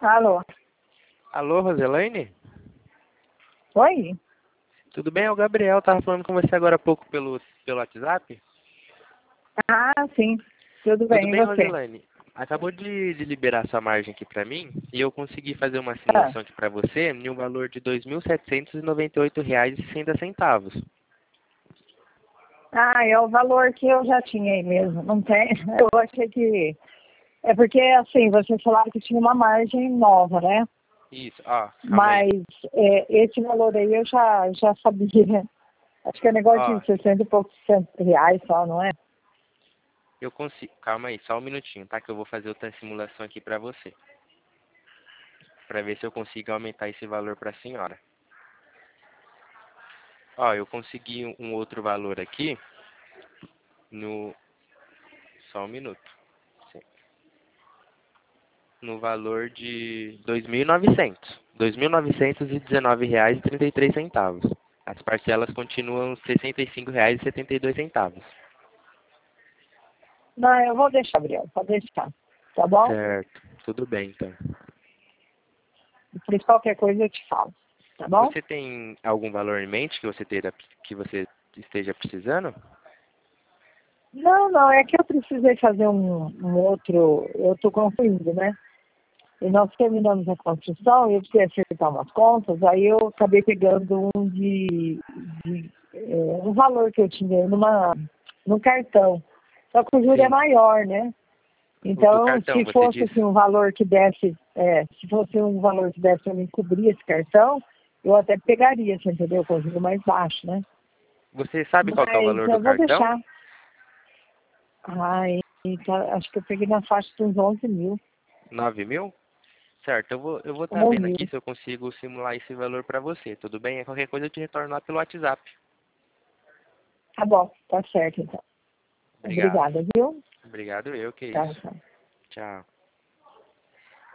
Alô? Alô, Roselaine? Oi? Tudo bem? É o Gabriel. Tava falando com você agora há pouco pelo WhatsApp. Ah, sim. Tudo Tudo bem, e bem, você? Roselaine? Acabou de liberar sua margem aqui pra mim e eu consegui fazer uma Ah, simulação aqui pra você em um valor de R$ 2.798,60. é o valor que eu já tinha aí mesmo. Não tem? Eu achei que... É porque, assim, vocês falaram que tinha uma margem nova, né? Isso, ó, calma aí. Mas esse valor aí eu já sabia. Acho que é negócio Ó, de 60 e poucos reais só, não é? eu consigo. Calma aí, só um minutinho, tá? Que eu vou fazer outra simulação aqui pra você. Pra ver se eu consigo aumentar esse valor pra senhora. Ó, eu consegui um outro valor aqui no... Só um minuto. No valor de R$ 2.919,33. As parcelas continuam R$ 65,72. Não, eu vou deixar, Gabriel. Pode deixar. Tá bom? Certo, tudo bem então. Por qualquer coisa eu te falo. Tá bom? Você tem algum valor em mente que você esteja precisando? Não, é que eu precisei fazer um outro... Eu tô concluindo, né? E nós terminamos a construção e eu precisei acertar umas contas, aí eu acabei pegando um valor que eu tinha num cartão. Só que o juro é Sim, maior, né? o do Então, cartão, se você fosse disse. assim, um valor que desse, se fosse um valor que desse para mim cobrir esse cartão, eu até pegaria, você entendeu? Com o juro mais baixo, né? Você sabe qual que é o Mas valor do eu vou cartão? deixar. Ai, acho que eu peguei na faixa dos 11 mil, 9.000? Certo, eu vou estar 11 vendo mil. aqui se eu consigo simular esse valor para você, tudo bem? Qualquer coisa eu te retorno lá pelo WhatsApp. Tá bom, tá certo então. Obrigado. Obrigada, viu? Obrigado eu, que Tchau, isso. tchau. Tchau.